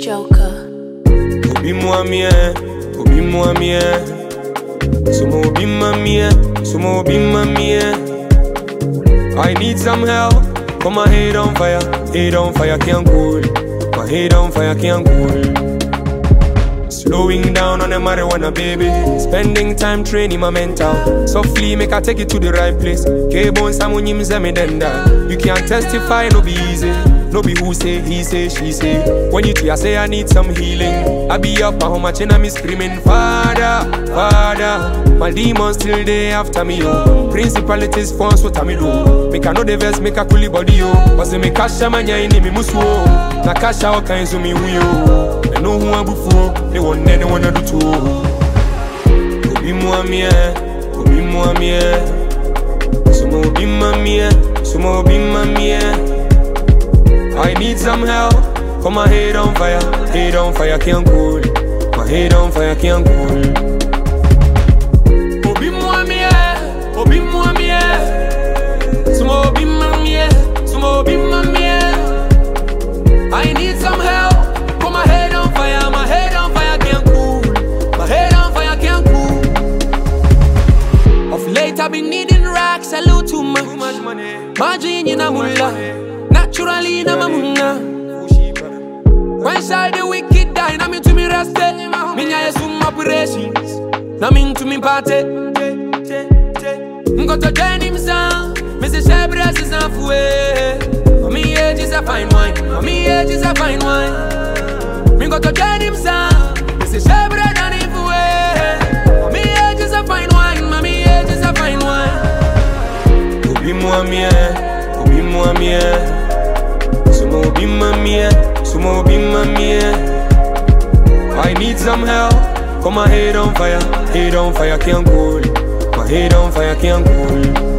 Joker. Obi mwamie, obi mwamie. Sumo obi mamie, sumo obi mamie. I need some help. Put my head on fire can't cool. My head on fire can't cool. Slowing down on the marijuana, baby. Spending time training my mental. Softly make I take it to the right place. K-Bone Samunyim Zemidenda. You can't testify, no be easy. No be who say, he say, she say. When you I say I need some healing. I be up, how much and I'm screaming, Father, Father. My demons still there after me, yo. Principalities forms what I do. Make I know the verse, make a coolie body, yo. But say me kasha manya in me musu. Na kasha all kinds of me, yo. I know who I'm before. They want anyone to do too. Obi mwamie, obi mwamie. Sumo obi mamie, sumo obi mamie. I need some help. Put my head on fire can't cool. My head on fire can't cool. Obi mwamie, obi mwamie. Sumo obi mamie, sumo obi mamie. I need some help. Put my head on fire can't cool. My head on fire can't cool. Of late I've been needing racks, salute too much money. Margin in a mullah. Naturally in a mamuna. When shall the wicked die? Na me to me rested. Me nya yesum operations. Na me to me party. Go to join him sound. Me say Shebras is not way. Me age is a fine wine. Me age is a fine wine. Me go to join him sound. Me say Shebras not even way. Me age is a fine wine. Me age is a fine wine. Obi mwamie, obi mwamie. Sumo obi mamie, sumo obi mamie. I need some help. Put my head on fire can't cool. My head on fire can't cool.